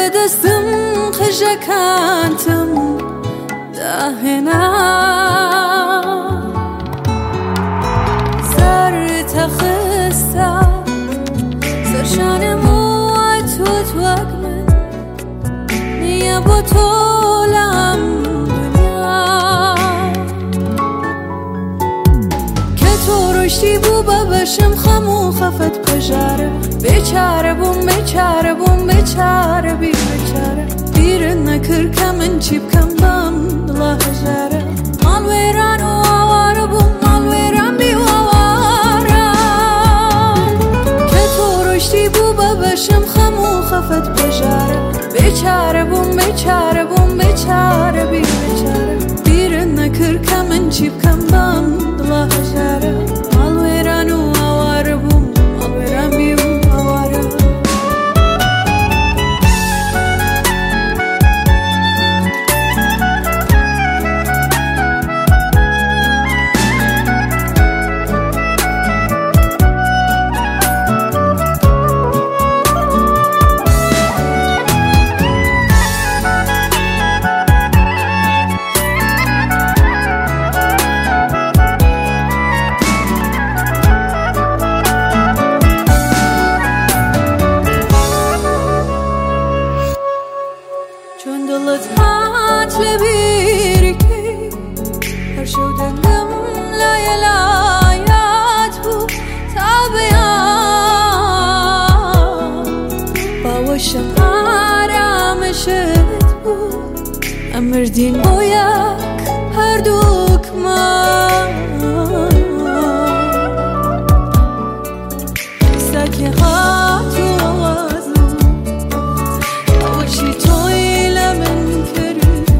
دستم خجکانتم دهنا سر تخستا سرشانم و تو توقمن نیا با طولم دنیا که تو رشتی بو ببشم خمو خفت بجاره بیچاره بوم بیچاره بوم بیچاره بی بیچاره بیر نکر کمن چیب کم بام دلا هجاره مال ویران و آواره بوم مال ویران بی آواره که تو رشتی بو ببشم خمو خفت بجاره بیچاره بوم بیچاره بوم بیچاره بی بیچاره بیر نکر کمن چیب کم بام دلا هجاره مال ویران و آواره بوم مال ویران بی چون دلت هات لبیرکی هر شو دلم لایات بود تا بیان باوشم آرامشت بود امردین باید هر دکمان سکی هات و آوازو باوشی توی لمن کردو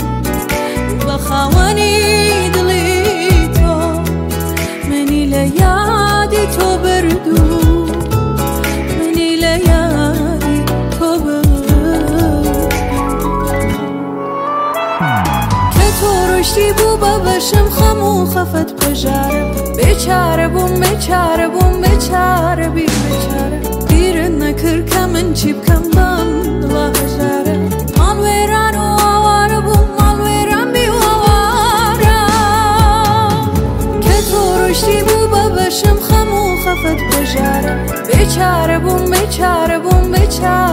بخوانی دلی تو منی لیادی تو بردو منی لیادی تو بردو که تو رشتی بو ببشم خمو خفت بجاره بیچاره بوم بیچاره بوم بیچاره بی بیچاره بیر نکر کمن چیب کم بام دلا هجاره مال ویران و آواره بوم مال ویران بی آواره که تو رشتی بو ببشم خمو خفت بجاره بیچاره بوم بیچاره بوم بیچاره